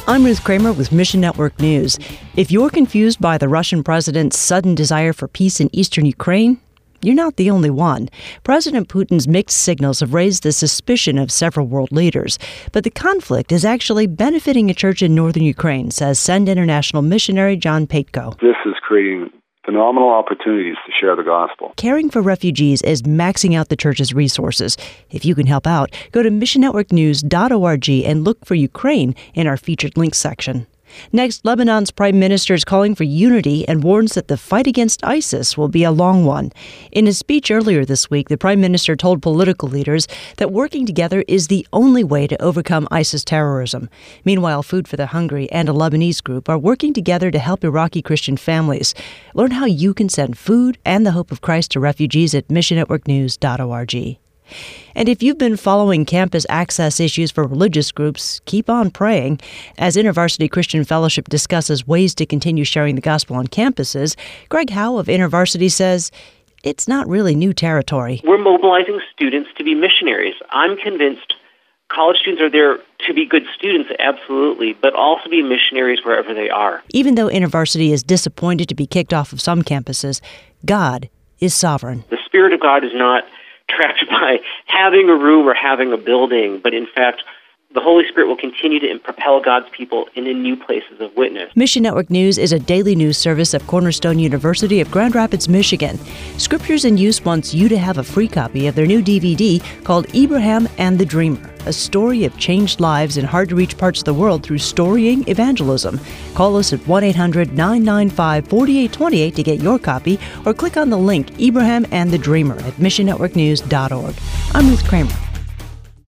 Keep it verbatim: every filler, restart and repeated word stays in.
I'm Ruth Kramer with Mission Network News. If you're confused by the Russian president's sudden desire for peace in eastern Ukraine, you're not the only one. President Putin's mixed signals have raised the suspicion of several world leaders. But the conflict is actually benefiting a church in northern Ukraine, says Send International missionary John Paitko. This is creating phenomenal opportunities to share the gospel. Caring for refugees is maxing out the church's resources. If you can help out, go to mission network news dot org and look for Ukraine in our featured links section. Next, Lebanon's prime minister is calling for unity and warns that the fight against ISIS will be a long one. In a speech earlier this week, the prime minister told political leaders that working together is the only way to overcome ISIS terrorism. Meanwhile, Food for the Hungry and a Lebanese group are working together to help Iraqi Christian families. Learn how you can send food and the hope of Christ to refugees at mission network news dot org. And if you've been following campus access issues for religious groups, keep on praying. As InterVarsity Christian Fellowship discusses ways to continue sharing the gospel on campuses, Greg Howe of InterVarsity says it's not really new territory. We're mobilizing students to be missionaries. I'm convinced college students are there to be good students, absolutely, but also be missionaries wherever they are. Even though InterVarsity is disappointed to be kicked off of some campuses, God is sovereign. The Spirit of God is not trapped by having a room or having a building, but in fact, the Holy Spirit will continue to propel God's people into new places of witness. Mission Network News is a daily news service of Cornerstone University of Grand Rapids, Michigan. Scriptures in Use wants you to have a free copy of their new D V D called Abraham and the Dreamer, a story of changed lives in hard-to-reach parts of the world through storying evangelism. Call us at one eight hundred nine nine five four eight two eight to get your copy, or click on the link Abraham and the Dreamer at mission network news dot org. I'm Ruth Kramer.